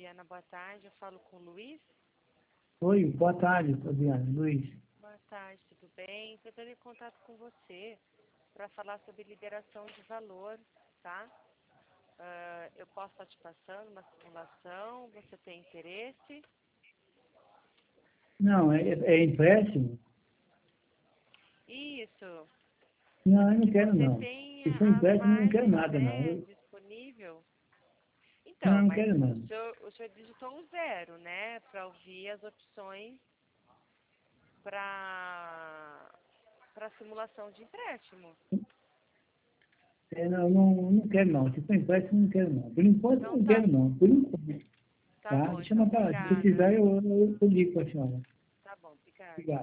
Fabiana, boa tarde. Eu falo com o Luiz. Oi, boa tarde, Fabiana. Luiz. Boa tarde, tudo bem? Estou entrando em contato com você para falar sobre liberação de valor, tá? Eu posso estar te passando uma simulação, você tem interesse? Não, é empréstimo? Isso. Não, eu não Que quero você não. tem Se for as empréstimo, eu não quero margens, nada não. né, disponível. Não, Então, eu não mas quero não. o senhor digitou um 0, né, para ouvir as opções para simulação de empréstimo. Não quero não. Se for empréstimo, eu não quero não. Por enquanto, eu Então não quero não. Por enquanto, tá tá? bom, Deixa então eu falar. Se obrigada. precisar, eu ligo para a senhora. Tá bom, obrigada. Obrigado.